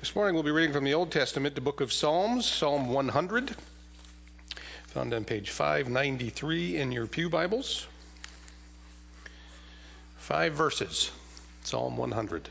This morning we'll be reading from the Old Testament, the book of Psalms, Psalm 100, found on page 593 in your pew Bibles. 5 verses, Psalm 100.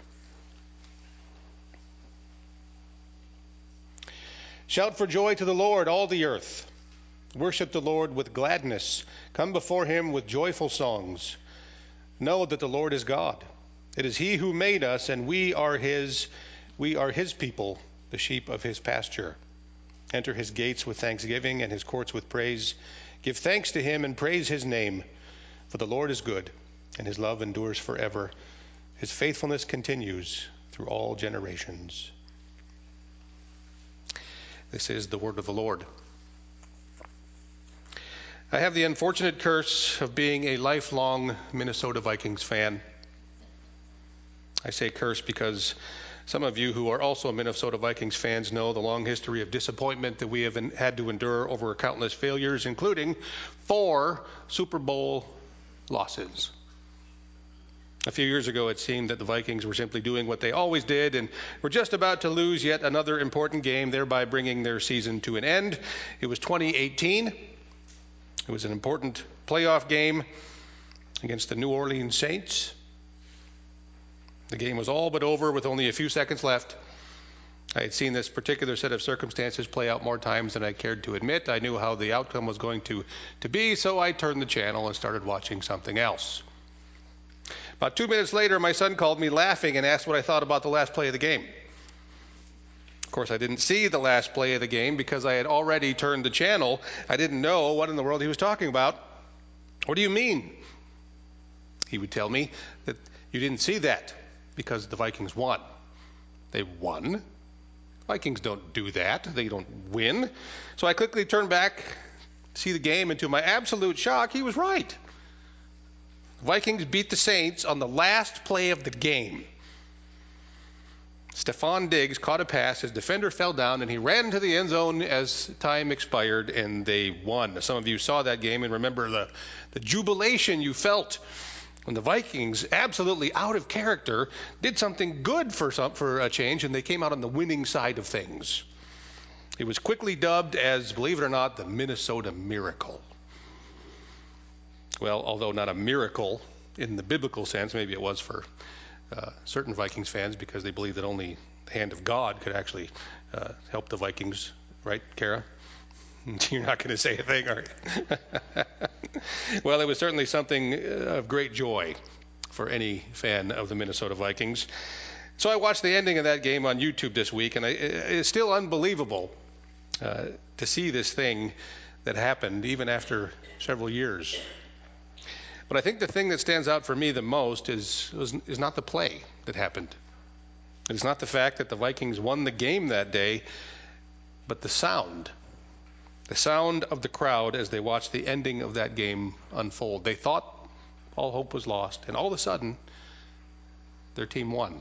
Shout for joy to the Lord, all the earth. Worship the Lord with gladness. Come before him with joyful songs. Know that the Lord is God. It is he who made us, and we are his people, the sheep of his pasture. Enter his gates with thanksgiving and his courts with praise. Give thanks to him and praise his name. For the Lord is good, and his love endures forever. His faithfulness continues through all generations. This is the word of the Lord. I have the unfortunate curse of being a lifelong Minnesota Vikings fan. I say curse because some of you who are also Minnesota Vikings fans know the long history of disappointment that we have had to endure over countless failures, including 4 Super Bowl losses. A few years ago, it seemed that the Vikings were simply doing what they always did and were just about to lose yet another important game, thereby bringing their season to an end. It was 2018. It was an important playoff game against the New Orleans Saints. The game was all but over with only a few seconds left. I had seen this particular set of circumstances play out more times than I cared to admit. I knew how the outcome was going to be, so I turned the channel and started watching something else. About 2 minutes later, my son called me laughing and asked what I thought about the last play of the game. Of course, I didn't see the last play of the game because I had already turned the channel. I didn't know what in the world he was talking about. What do you mean? He would tell me that you didn't see that because the Vikings won. They won. Vikings don't do that. They don't win. So I quickly turned back to see the game, and to my absolute shock, he was right. The Vikings beat the Saints on the last play of the game. Stefon Diggs caught a pass, his defender fell down, and he ran into the end zone as time expired, and they won. Some of you saw that game and remember the jubilation you felt when the Vikings, absolutely out of character, did something good for a change, and they came out on the winning side of things. It was quickly dubbed as, believe it or not, the Minnesota Miracle. Well, although not a miracle in the biblical sense, maybe it was for certain Vikings fans because they believed that only the hand of God could actually help the Vikings, right, Kara? You're not going to say a thing, are you? Well, it was certainly something of great joy for any fan of the Minnesota Vikings. So I watched the ending of that game on YouTube this week, and it's still unbelievable to see this thing that happened even after several years. But I think the thing that stands out for me the most is not the play that happened. It's not the fact that the Vikings won the game that day, but the sound. The sound of the crowd as they watched the ending of that game unfold. They thought all hope was lost, and all of a sudden, their team won.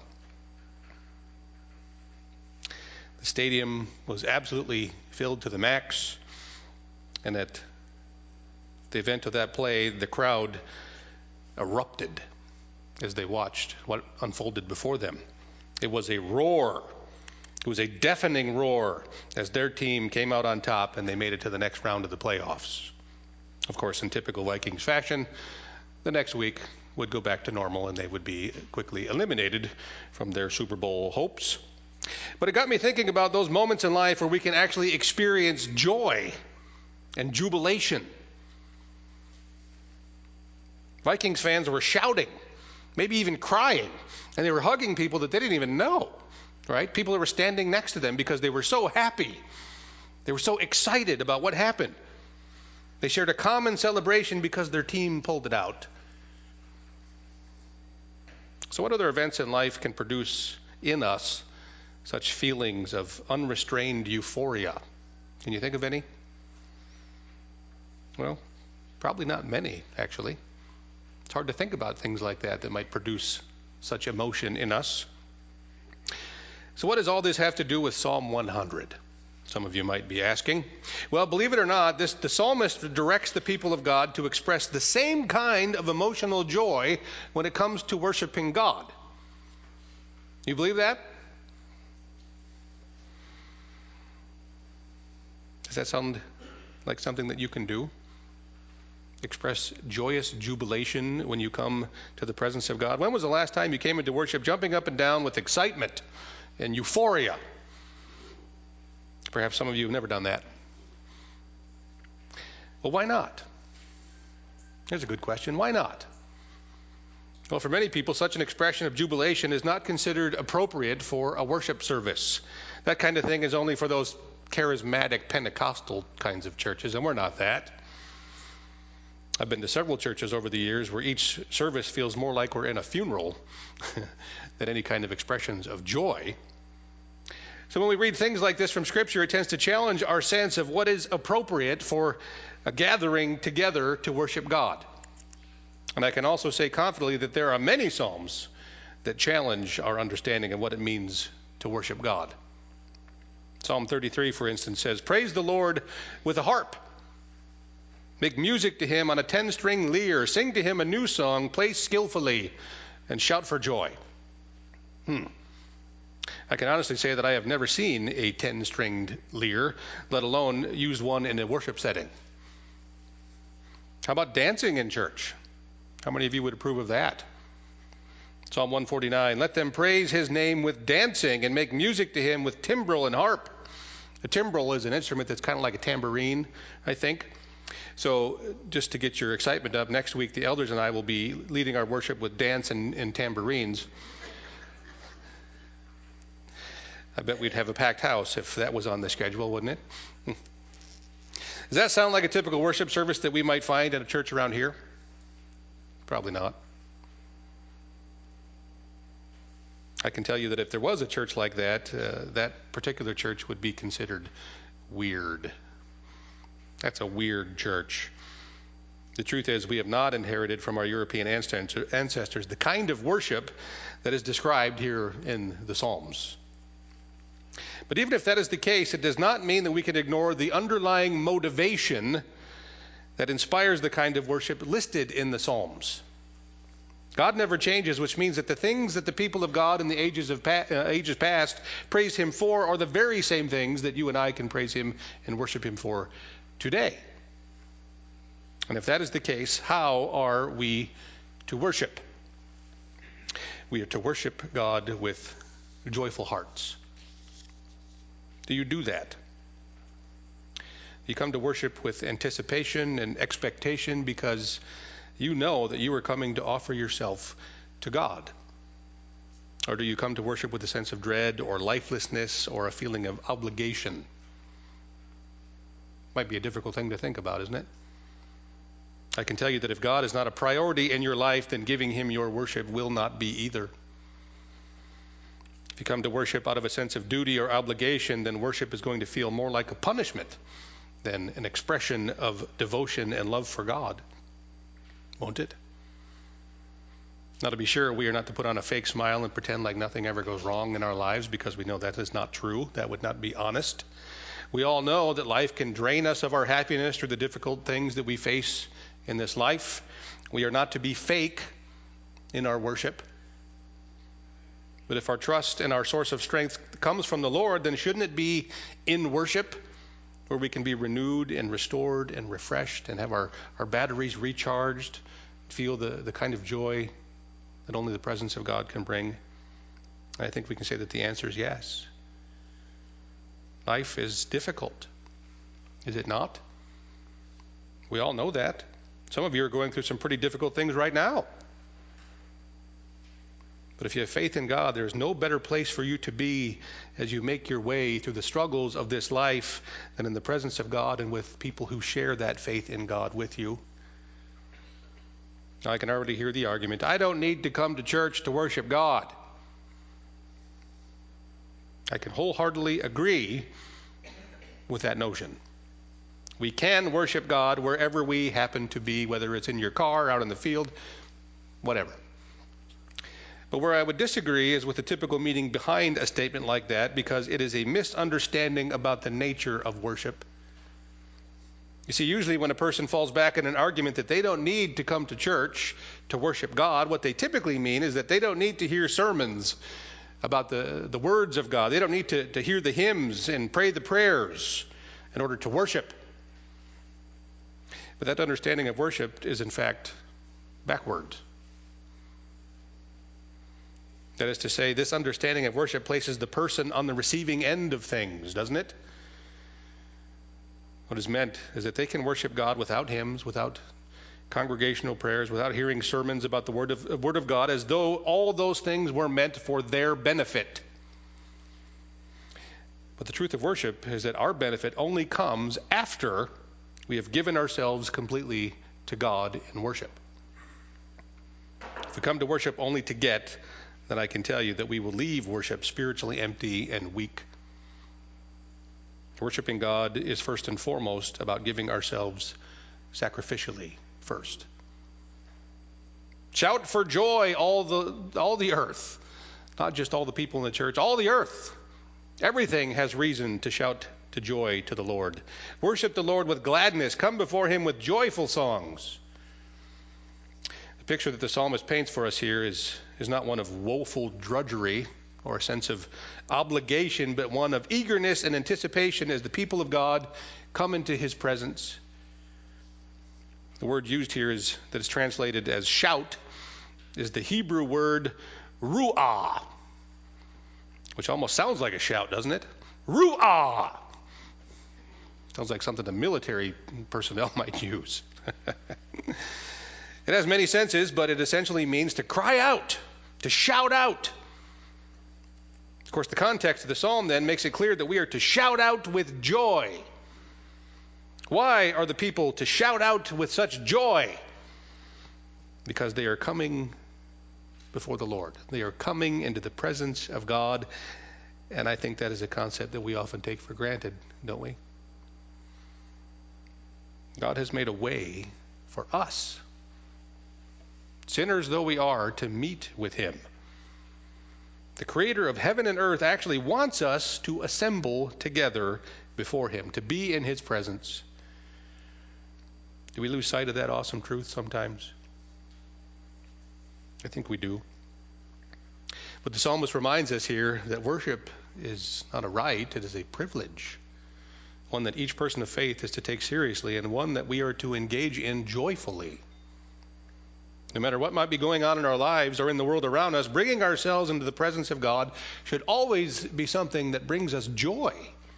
The stadium was absolutely filled to the max, and at the event of that play, the crowd erupted as they watched what unfolded before them. It was a roar. It was a deafening roar as their team came out on top and they made it to the next round of the playoffs. Of course, in typical Vikings fashion, the next week would go back to normal and they would be quickly eliminated from their Super Bowl hopes. But it got me thinking about those moments in life where we can actually experience joy and jubilation. Vikings fans were shouting, maybe even crying, and they were hugging people that they didn't even know. Right? People that were standing next to them because they were so happy. They were so excited about what happened. They shared a common celebration because their team pulled it out. So what other events in life can produce in us such feelings of unrestrained euphoria? Can you think of any? Well, probably not many, actually. It's hard to think about things like that might produce such emotion in us. So what does all this have to do with Psalm 100? Some of you might be asking. Well, believe it or not, the psalmist directs the people of God to express the same kind of emotional joy when it comes to worshiping God. You believe that? Does that sound like something that you can do? Express joyous jubilation when you come to the presence of God. When was the last time you came into worship jumping up and down with excitement and euphoria? Perhaps some of you have never done that. Well, why not? Here's a good question. Why not? Well, for many people, such an expression of jubilation is not considered appropriate for a worship service. That kind of thing is only for those charismatic Pentecostal kinds of churches, and we're not that. I've been to several churches over the years where each service feels more like we're in a funeral than any kind of expressions of joy. So when we read things like this from Scripture, it tends to challenge our sense of what is appropriate for a gathering together to worship God. And I can also say confidently that there are many psalms that challenge our understanding of what it means to worship God. Psalm 33, for instance, says, "Praise the Lord with a harp. Make music to him on a 10-string lyre. Sing to him a new song. Play skillfully and shout for joy." I can honestly say that I have never seen a 10-stringed lyre, let alone use one in a worship setting. How about dancing in church? How many of you would approve of that? Psalm 149, "Let them praise his name with dancing and make music to him with timbrel and harp." A timbrel is an instrument that's kind of like a tambourine, I think. So just to get your excitement up, next week the elders and I will be leading our worship with dance and tambourines. I bet we'd have a packed house if that was on the schedule, wouldn't it? Does that sound like a typical worship service that we might find at a church around here? Probably not. I can tell you that if there was a church like that, that particular church would be considered weird. That's a weird church. The truth is, we have not inherited from our European ancestors the kind of worship that is described here in the Psalms. But even if that is the case, it does not mean that we can ignore the underlying motivation that inspires the kind of worship listed in the Psalms. God never changes, which means that the things that the people of God in the ages past praised him for are the very same things that you and I can praise him and worship him for today. And if that is the case, how are we to worship? We are to worship God with joyful hearts. Do you do that? You come to worship with anticipation and expectation because you know that you are coming to offer yourself to God? Or do you come to worship with a sense of dread or lifelessness or a feeling of obligation? Might be a difficult thing to think about, isn't it? I can tell you that if God is not a priority in your life, then giving him your worship will not be either. If you come to worship out of a sense of duty or obligation, then worship is going to feel more like a punishment than an expression of devotion and love for God. Won't it? Now, to be sure, we are not to put on a fake smile and pretend like nothing ever goes wrong in our lives, because we know that is not true. That would not be honest. We all know that life can drain us of our happiness through the difficult things that we face in this life. We are not to be fake in our worship. But if our trust and our source of strength comes from the Lord, then shouldn't it be in worship, where we can be renewed and restored and refreshed and have our batteries recharged, feel the kind of joy that only the presence of God can bring? I think we can say that the answer is yes. Life is difficult, is it not? We all know that. Some of you are going through some pretty difficult things right now. But if you have faith in God, there is no better place for you to be as you make your way through the struggles of this life than in the presence of God and with people who share that faith in God with you. Now, I can already hear the argument, I don't need to come to church to worship God. I can wholeheartedly agree with that notion. We can worship God wherever we happen to be, whether it's in your car, out in the field, whatever. But where I would disagree is with the typical meaning behind a statement like that, because it is a misunderstanding about the nature of worship. You see, usually when a person falls back in an argument that they don't need to come to church to worship God, what they typically mean is that they don't need to hear sermons about the words of God. They don't need to hear the hymns and pray the prayers in order to worship. But that understanding of worship is in fact backward. That is to say, this understanding of worship places the person on the receiving end of things, doesn't it? What is meant is that they can worship God without hymns, without congregational prayers, without hearing sermons about the Word of God, as though all those things were meant for their benefit. But the truth of worship is that our benefit only comes after we have given ourselves completely to God in worship. If we come to worship only to get, then I can tell you that we will leave worship spiritually empty and weak. Worshiping God is first and foremost about giving ourselves sacrificially first. Shout for joy, all the earth, not just all the people in the church, all the earth. Everything has reason to shout to joy to the Lord. Worship the Lord with gladness. Come before him with joyful songs. The picture that the psalmist paints for us here is not one of woeful drudgery or a sense of obligation, but one of eagerness and anticipation as the people of God come into his presence. The word used here that is translated as shout is the Hebrew word ru'ah, which almost sounds like a shout, doesn't it? Ru'ah. Sounds like something the military personnel might use. It has many senses, but it essentially means to cry out, to shout out. Of course, the context of the psalm then makes it clear that we are to shout out with joy. Why are the people to shout out with such joy? Because they are coming before the Lord. They are coming into the presence of God, and I think that is a concept that we often take for granted, don't we? God has made a way for us, sinners though we are, to meet with him. The creator of heaven and earth actually wants us to assemble together before him, to be in his presence. Do we lose sight of that awesome truth sometimes? I think we do. But the psalmist reminds us here that worship is not a right, it is a privilege. One that each person of faith is to take seriously, and one that we are to engage in joyfully. No matter what might be going on in our lives or in the world around us, bringing ourselves into the presence of God should always be something that brings us joy.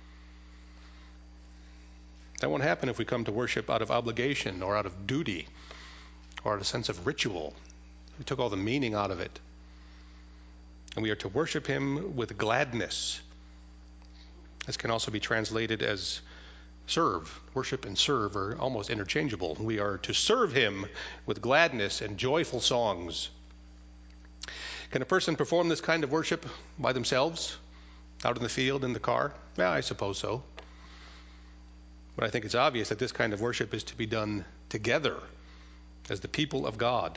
That won't happen if we come to worship out of obligation or out of duty or out of a sense of ritual. We took all the meaning out of it. And we are to worship him with gladness. This can also be translated as serve. Worship and serve are almost interchangeable. We are to serve him with gladness and joyful songs. Can a person perform this kind of worship by themselves, out in the field, in the car? Yeah, I suppose so. But I think it's obvious that this kind of worship is to be done together as the people of God.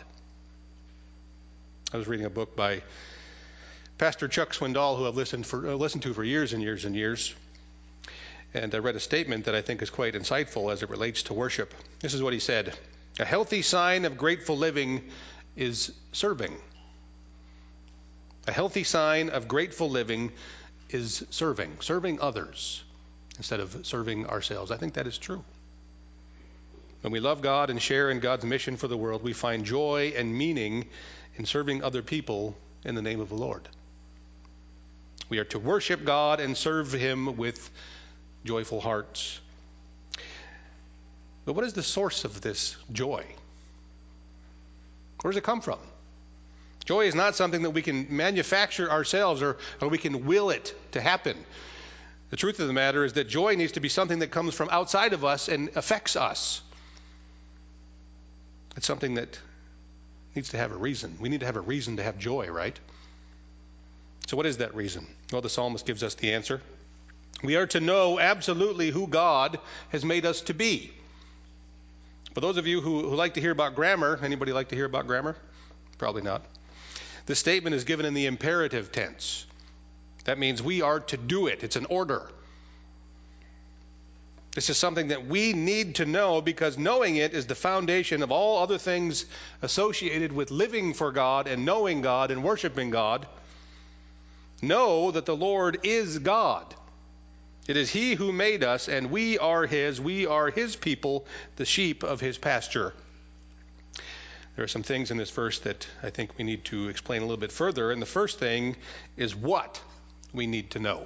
I was reading a book by Pastor Chuck Swindoll, who I've listened to for years and years and years. And I read a statement that I think is quite insightful as it relates to worship. This is what he said: a healthy sign of grateful living is serving. A healthy sign of grateful living is serving others instead of serving ourselves. I think that is true. When we love God and share in God's mission for the world, we find joy and meaning in serving other people in the name of the Lord. We are to worship God and serve him with joyful hearts. But what is the source of this joy? Where does it come from? Joy is not something that we can manufacture ourselves or we can will it to happen. The truth of the matter is that joy needs to be something that comes from outside of us and affects us. It's something that needs to have a reason. We need to have a reason to have joy, right? So what is that reason? Well, the psalmist gives us the answer. We are to know absolutely who God has made us to be. For those of you who like to hear about grammar, anybody like to hear about grammar? Probably not. This statement is given in the imperative tense. That means we are to do it. It's an order. This is something that we need to know because knowing it is the foundation of all other things associated with living for God and knowing God and worshiping God. Know that the Lord is God. It is he who made us, and we are his people, the sheep of his pasture. There are some things in this verse that I think we need to explain a little bit further, and the first thing is what we need to know.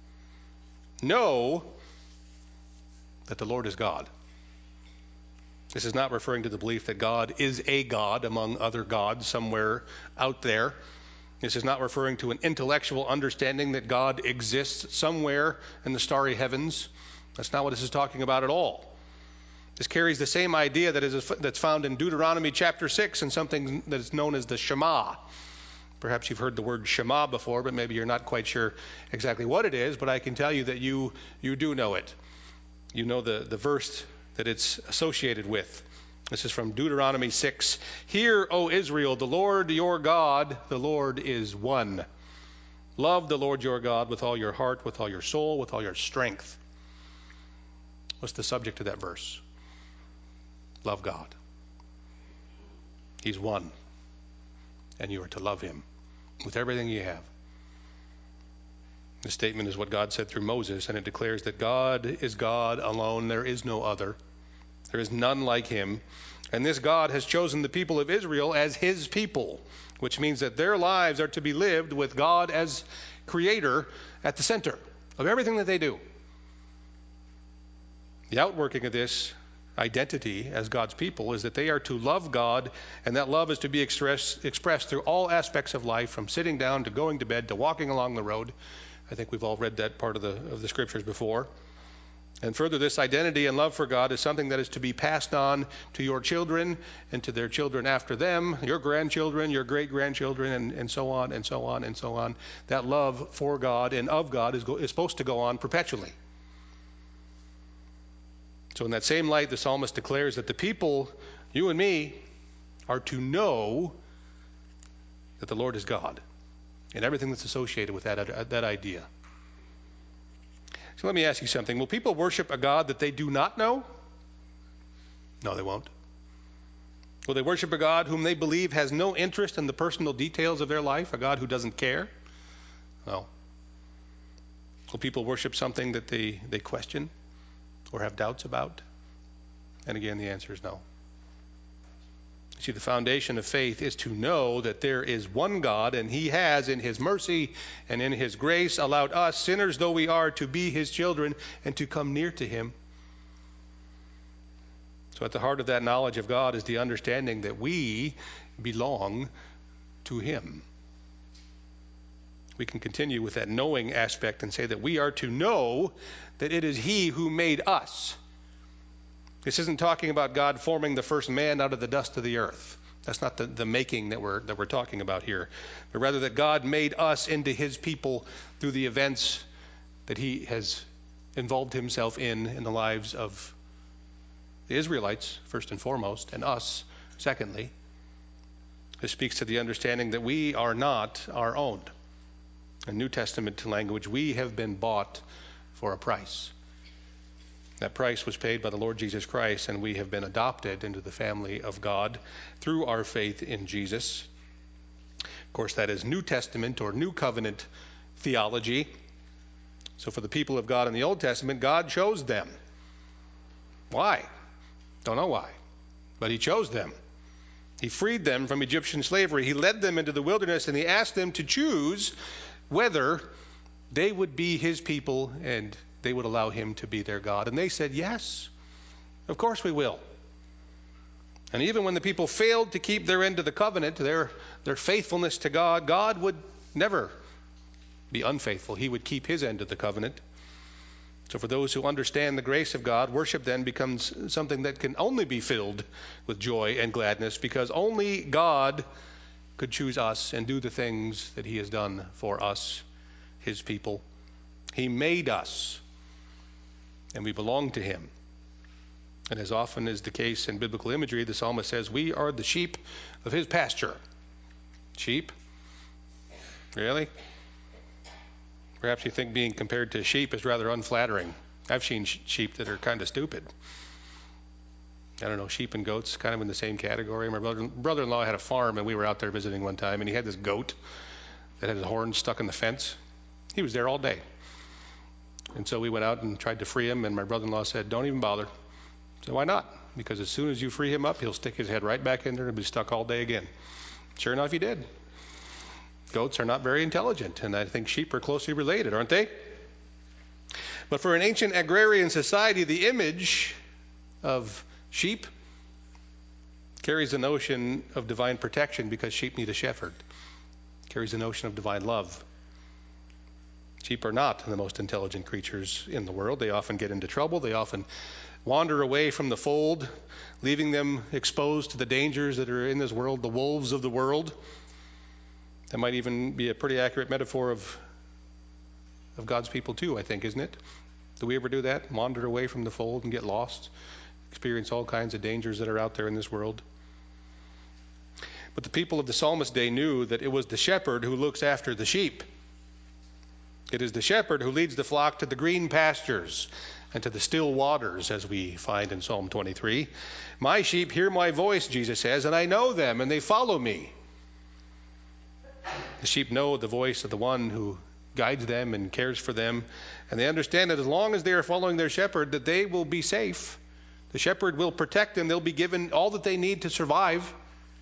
Know that the Lord is God. This is not referring to the belief that God is a God among other gods somewhere out there. This is not referring to an intellectual understanding that God exists somewhere in the starry heavens. That's not what this is talking about at all. This carries the same idea that's found in Deuteronomy chapter 6 and something that is known as the Shema. Perhaps you've heard the word Shema before, but maybe you're not quite sure exactly what it is, but I can tell you that you do know it. You know the verse that it's associated with. This is from Deuteronomy 6. Hear, O Israel, the Lord your God, the Lord is one. Love the Lord your God with all your heart, with all your soul, with all your strength. What's the subject of that verse? Love God. He's one. And you are to love him with everything you have. This statement is what God said through Moses, and it declares that God is God alone. There is no other. There is none like him. And this God has chosen the people of Israel as his people, which means that their lives are to be lived with God as creator at the center of everything that they do. The outworking of this identity as God's people is that they are to love God, and that love is to be expressed through all aspects of life, from sitting down to going to bed to walking along the road. I think we've all read that part of the scriptures before. And further, this identity and love for God is something that is to be passed on to your children and to their children after them, your grandchildren, your great-grandchildren, and so on and so on and so on. That love for God and of God is supposed to go on perpetually. So in that same light, the psalmist declares that the people, you and me, are to know that the Lord is God and everything that's associated with that idea. So let me ask you something. Will people worship a God that they do not know? No, they won't. Will they worship a God whom they believe has no interest in the personal details of their life, a God who doesn't care? No. Will people worship something that they question or have doubts about? And again, the answer is no. See, the foundation of faith is to know that there is one God, and he has, in his mercy and in his grace, allowed us, sinners though we are, to be his children and to come near to him. So at the heart of that knowledge of God is the understanding that we belong to him. We can continue with that knowing aspect and say that we are to know that it is he who made us. This isn't talking about God forming the first man out of the dust of the earth. That's not the making that we're talking about here, but rather that God made us into his people through the events that he has involved himself in the lives of the Israelites, first and foremost, and us, secondly. This speaks to the understanding that we are not our own. In New Testament language, we have been bought for a price. That price was paid by the Lord Jesus Christ, and we have been adopted into the family of God through our faith in Jesus. Of course, that is New Testament or New Covenant theology. So for the people of God in the Old Testament, God chose them. Why? Don't know why, but he chose them. He freed them from Egyptian slavery. He led them into the wilderness, and he asked them to choose whether they would be his people and they would allow him to be their God. And they said, yes, of course we will. And even when the people failed to keep their end of the covenant, their faithfulness to God, God would never be unfaithful. He would keep his end of the covenant. So for those who understand the grace of God, worship then becomes something that can only be filled with joy and gladness, because only God could choose us and do the things that he has done for us, his people. He made us, and we belong to him. And as often is the case in biblical imagery, the psalmist says, we are the sheep of his pasture. Sheep? Really? Perhaps you think being compared to sheep is rather unflattering. I've seen sheep that are kind of stupid. I don't know, sheep and goats kind of in the same category. My brother-in-law had a farm, and we were out there visiting one time, and he had this goat that had his horns stuck in the fence. He was there all day. And so we went out and tried to free him, and my brother-in-law said, don't even bother. I said, why not? Because as soon as you free him up, he'll stick his head right back in there and be stuck all day again. Sure enough, he did. Goats are not very intelligent, and I think sheep are closely related, aren't they? But for an ancient agrarian society, the image of sheep carries the notion of divine protection because sheep need a shepherd. Carries the notion of divine love. Sheep are not the most intelligent creatures in the world. They often get into trouble. They often wander away from the fold, leaving them exposed to the dangers that are in this world, the wolves of the world. That might even be a pretty accurate metaphor of God's people too, I think, isn't it? Do we ever do that? Wander away from the fold and get lost? Experience all kinds of dangers that are out there in this world? But the people of the psalmist day knew that it was the shepherd who looks after the sheep. It is the shepherd who leads the flock to the green pastures and to the still waters, as we find in Psalm 23. My sheep hear my voice, Jesus says, and I know them, and they follow me. The sheep know the voice of the one who guides them and cares for them, and they understand that as long as they are following their shepherd, that they will be safe. The shepherd will protect them. They'll be given all that they need to survive.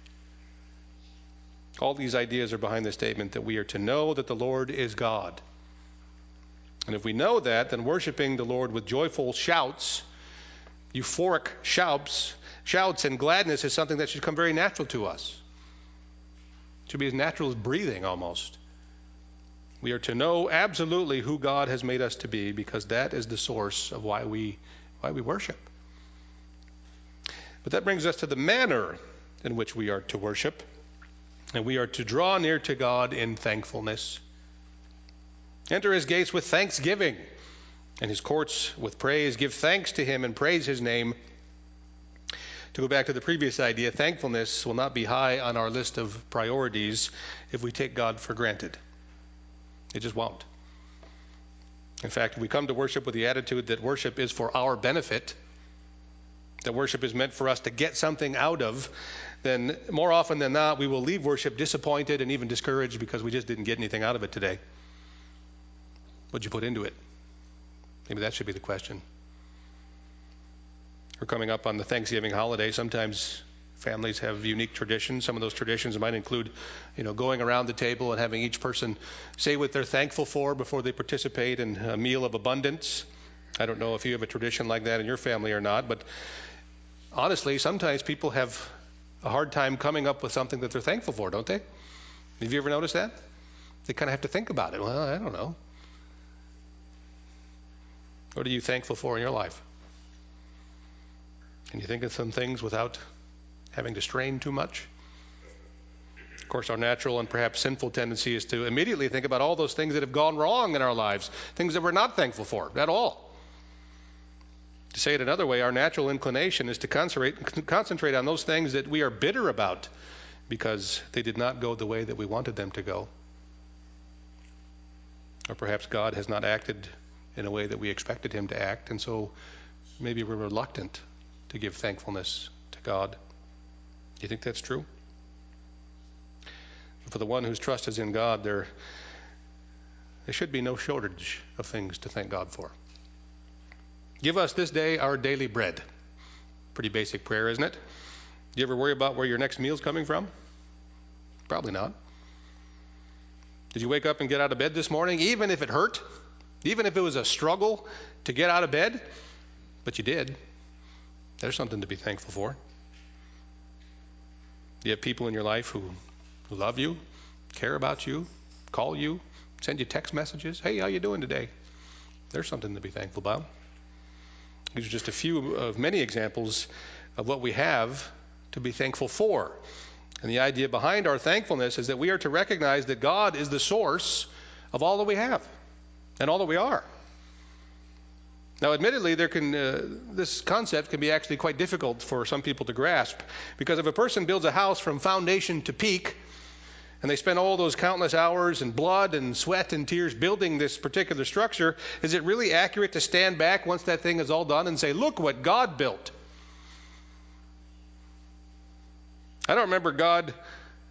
All these ideas are behind the statement that we are to know that the Lord is God. And if we know that, then worshiping the Lord with joyful shouts, euphoric shouts and gladness is something that should come very natural to us. It should be as natural as breathing almost. We are to know absolutely who God has made us to be, because that is the source of why we worship. But that brings us to the manner in which we are to worship. And we are to draw near to God in thankfulness. Enter his gates with thanksgiving, and his courts with praise. Give thanks to him and praise his name. To go back to the previous idea, thankfulness will not be high on our list of priorities if we take God for granted. It just won't. In fact, if we come to worship with the attitude that worship is for our benefit, that worship is meant for us to get something out of, then more often than not, we will leave worship disappointed and even discouraged because we just didn't get anything out of it today. What'd you put into it? Maybe that should be the question. We're coming up on the Thanksgiving holiday. Sometimes families have unique traditions. Some of those traditions might include, going around the table and having each person say what they're thankful for before they participate in a meal of abundance. I don't know if you have a tradition like that in your family or not, but honestly, sometimes people have a hard time coming up with something that they're thankful for, don't they? Have you ever noticed that? They kind of have to think about it. Well, I don't know. What are you thankful for in your life? Can you think of some things without having to strain too much? Of course, our natural and perhaps sinful tendency is to immediately think about all those things that have gone wrong in our lives, things that we're not thankful for at all. To say it another way, our natural inclination is to concentrate on those things that we are bitter about because they did not go the way that we wanted them to go. Or perhaps God has not acted in a way that we expected him to act, and so maybe we're reluctant to give thankfulness to God. Do you think that's true? For the one whose trust is in God, there should be no shortage of things to thank God for. Give us this day our daily bread. Pretty basic prayer, isn't it? Do you ever worry about where your next meal's coming from? Probably not. Did you wake up and get out of bed this morning, even if it hurt? Even if it was a struggle to get out of bed? But you did. There's something to be thankful for. You have people in your life who love you, care about you, call you, send you text messages. Hey, how you doing today? There's something to be thankful about. These are just a few of many examples of what we have to be thankful for. And the idea behind our thankfulness is that we are to recognize that God is the source of all that we have and all that we are. Now, admittedly, this concept can be actually quite difficult for some people to grasp, because if a person builds a house from foundation to peak, and they spend all those countless hours and blood and sweat and tears building this particular structure, is it really accurate to stand back once that thing is all done and say, look what God built? I don't remember God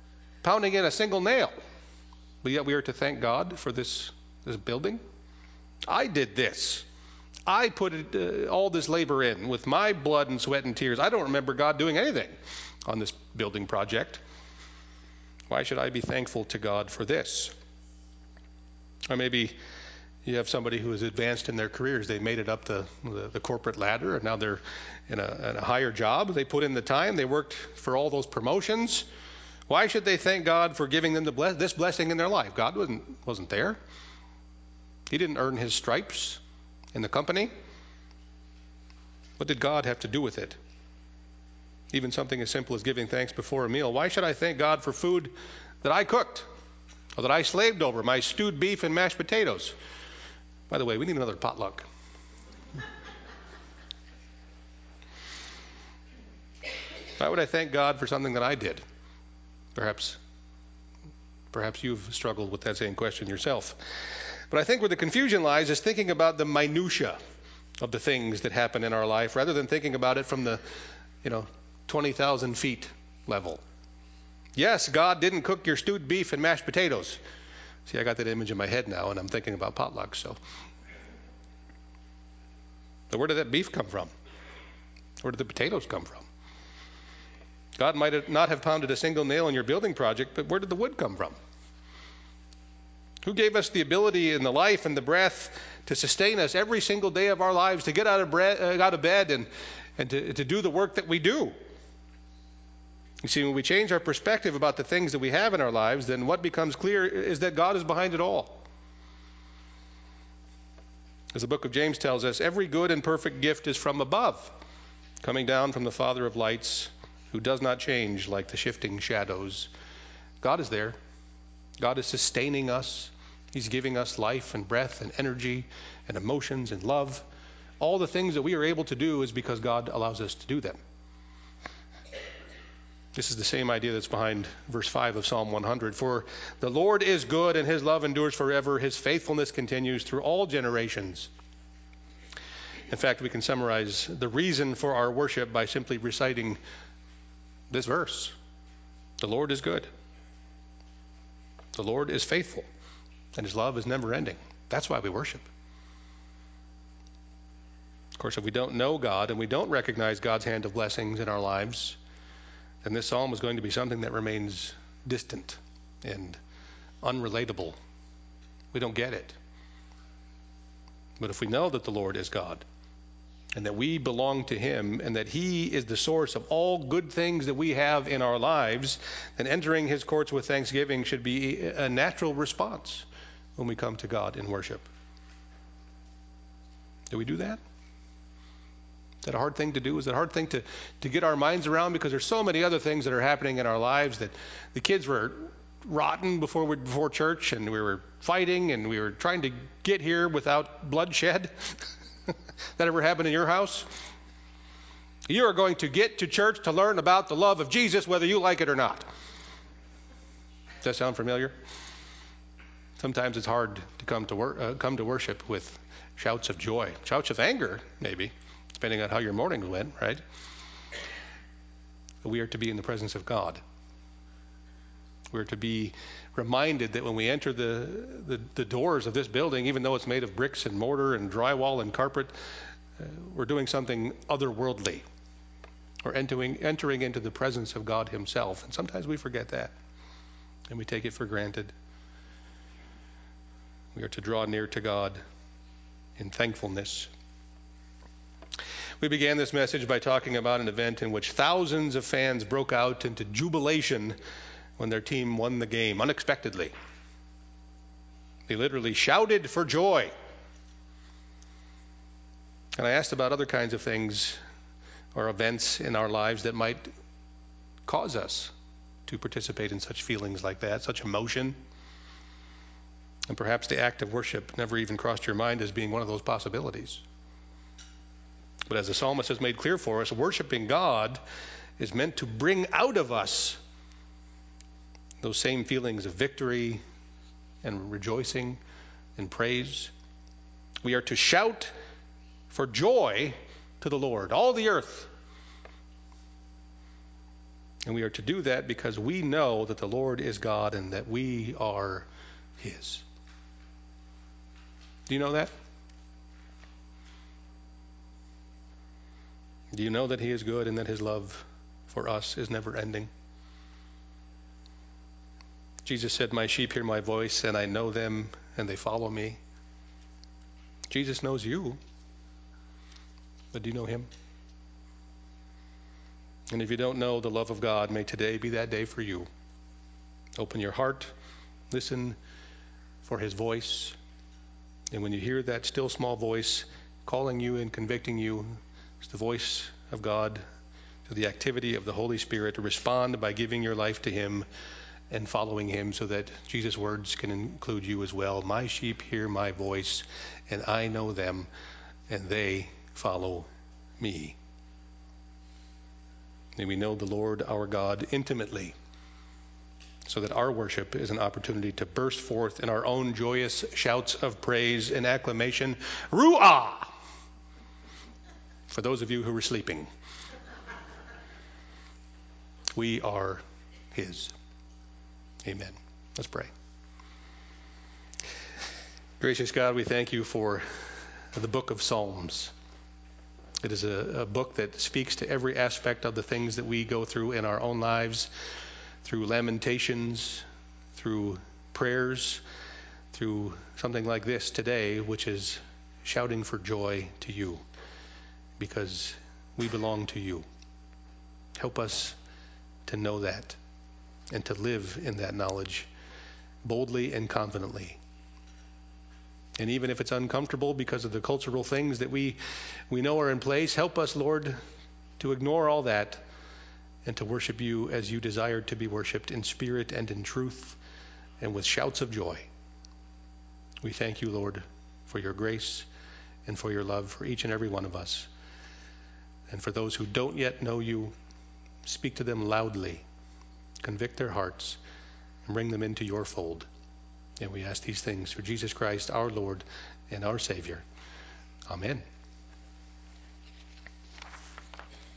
pounding in a single nail, but yet we are to thank God for this building. I did this. I put all this labor in with my blood and sweat and tears. I don't remember God doing anything on this building project. Why should I be thankful to God for this? Or maybe you have somebody who is advanced in their careers. They made it up the corporate ladder, and now they're in a higher job. They put in the time. They worked for all those promotions. Why should they thank God for giving them this blessing in their life? God wasn't there. He didn't earn his stripes in the company. What did God have to do with it? Even something as simple as giving thanks before a meal. Why should I thank God for food that I cooked or that I slaved over, my stewed beef and mashed potatoes? By the way, we need another potluck. Why would I thank God for something that I did? Perhaps you've struggled with that same question yourself. But I think where the confusion lies is thinking about the minutia of the things that happen in our life rather than thinking about it from the 20,000 feet level. Yes, God didn't cook your stewed beef and mashed potatoes. See, I got that image in my head now, and I'm thinking about potluck. But where did that beef come from? Where did the potatoes come from? God might not have pounded a single nail in your building project, but where did the wood come from? Who gave us the ability and the life and the breath to sustain us every single day of our lives, to get out of bed and to do the work that we do? You see, when we change our perspective about the things that we have in our lives, then what becomes clear is that God is behind it all. As the book of James tells us, every good and perfect gift is from above, coming down from the Father of lights, who does not change like the shifting shadows. God is there. God is sustaining us. He's giving us life and breath and energy and emotions and love. All the things that we are able to do is because God allows us to do them. This is the same idea that's behind verse 5 of Psalm 100. For the Lord is good, and his love endures forever. His faithfulness continues through all generations. In fact, we can summarize the reason for our worship by simply reciting this verse. The Lord is good. The Lord is faithful, and his love is never ending. That's why we worship. Of course, if we don't know God and we don't recognize God's hand of blessings in our lives, then this psalm is going to be something that remains distant and unrelatable. We don't get it. But if we know that the Lord is God, and that we belong to him, and that he is the source of all good things that we have in our lives, then entering his courts with thanksgiving should be a natural response when we come to God in worship. Do we do that? Is that a hard thing to do? Is it a hard thing to get our minds around? Because there's so many other things that are happening in our lives. That the kids were rotten before church, and we were fighting, and we were trying to get here without bloodshed. That ever happened in your house? You are going to get to church to learn about the love of Jesus, whether you like it or not. Does that sound familiar? Sometimes it's hard to come to worship with shouts of joy, shouts of anger, maybe, depending on how your morning went, right? But we are to be in the presence of God. We're to be reminded that when we enter the doors of this building, even though it's made of bricks and mortar and drywall and carpet, we're doing something otherworldly. We're entering into the presence of God himself. And sometimes we forget that, and we take it for granted. We are to draw near to God in thankfulness. We began this message by talking about an event in which thousands of fans broke out into jubilation when their team won the game unexpectedly. They literally shouted for joy. And I asked about other kinds of things or events in our lives that might cause us to participate in such feelings like that, such emotion. And perhaps the act of worship never even crossed your mind as being one of those possibilities. But as the psalmist has made clear for us, worshiping God is meant to bring out of us those same feelings of victory and rejoicing and praise. We are to shout for joy to the Lord, all the earth. And we are to do that because we know that the Lord is God and that we are his. Do you know that? Do you know that he is good and that his love for us is never ending? Jesus said, my sheep hear my voice, and I know them, and they follow me. Jesus knows you, but do you know him? And if you don't know the love of God, may today be that day for you. Open your heart, listen for his voice, and when you hear that still small voice calling you and convicting you, it's the voice of God, to the activity of the Holy Spirit, to respond by giving your life to him and following him, so that Jesus' words can include you as well. My sheep hear my voice, and I know them, and they follow me. May we know the Lord our God intimately, so that our worship is an opportunity to burst forth in our own joyous shouts of praise and acclamation. Ruah! For those of you who were sleeping, we are his. Amen. Let's pray. Gracious God, we thank you for the book of Psalms. It is a book that speaks to every aspect of the things that we go through in our own lives, through lamentations, through prayers, through something like this today, which is shouting for joy to you, because we belong to you. Help us to know that and to live in that knowledge boldly and confidently. And even if it's uncomfortable because of the cultural things that we know are in place, help us, Lord, to ignore all that and to worship you as you desire to be worshiped, in spirit and in truth and with shouts of joy. We thank you, Lord, for your grace and for your love for each and every one of us. And for those who don't yet know you, speak to them loudly, convict their hearts, and bring them into your fold. And we ask these things through Jesus Christ, our Lord and our Savior. Amen.